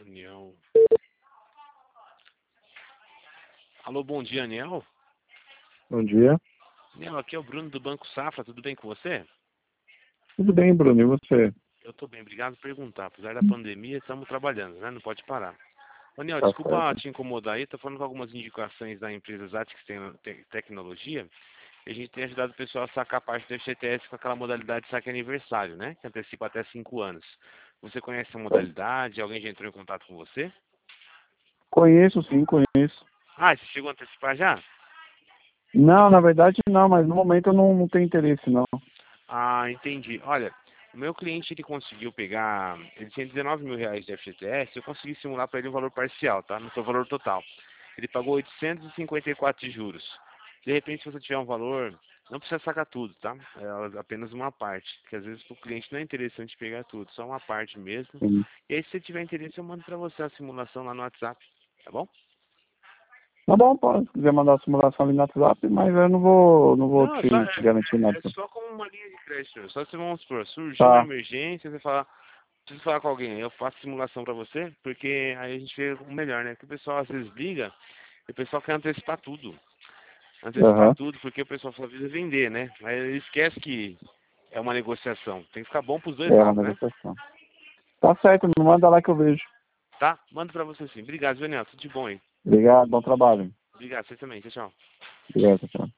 Aniel. Alô, bom dia, Aniel. Bom dia. Aniel, aqui é o Bruno do Banco Safra, tudo bem com você? Tudo bem, Bruno, e você? Eu tô bem, obrigado por perguntar. Apesar da pandemia, estamos trabalhando, né? Não pode parar. Ô, Aniel, Tá desculpa certo. te incomodar aí, tô falando com algumas indicações da empresa Zatix Tecnologia. E a gente tem ajudado o pessoal a sacar parte do FGTS com aquela modalidade de saque aniversário, né? Que antecipa até 5 anos. Você conhece essa modalidade? Alguém já entrou em contato com você? Conheço, sim, conheço. Ah, você chegou a antecipar já? Não, na verdade não, mas no momento eu não tenho interesse, não. Ah, entendi. Olha, o meu cliente ele conseguiu pegar, ele tinha 19 mil reais de FGTS, eu consegui simular para ele um valor parcial, tá? Não foi o valor total. Ele pagou 854 de juros. De repente, se você tiver um valor, não precisa sacar tudo, tá? É apenas uma parte, porque às vezes para o cliente não é interessante pegar tudo, só uma parte mesmo. Sim. E aí, se você tiver interesse, eu mando para você a simulação lá no WhatsApp, tá bom? Tá bom, pode, se quiser mandar a simulação ali no WhatsApp, mas eu não vou Não, te garantir nada. é só como uma linha de crédito. Só se vamos supor, surgiu uma Tá, emergência, você fala, preciso falar com alguém, eu faço simulação pra você, porque aí a gente vê o melhor, né? Porque o pessoal às vezes liga e o pessoal quer antecipar tudo. Antecipar aham, tudo, porque o pessoal só visa vender, né? Aí ele esquece que é uma negociação. Tem que ficar bom pros dois é uma lados, né? negociação. Tá certo, me manda lá que eu vejo. Tá? Mando pra você sim. Obrigado, Daniel. Tudo de bom aí. Obrigado, bom trabalho. Obrigado, você também. Tchau, tchau. Obrigado, tchau.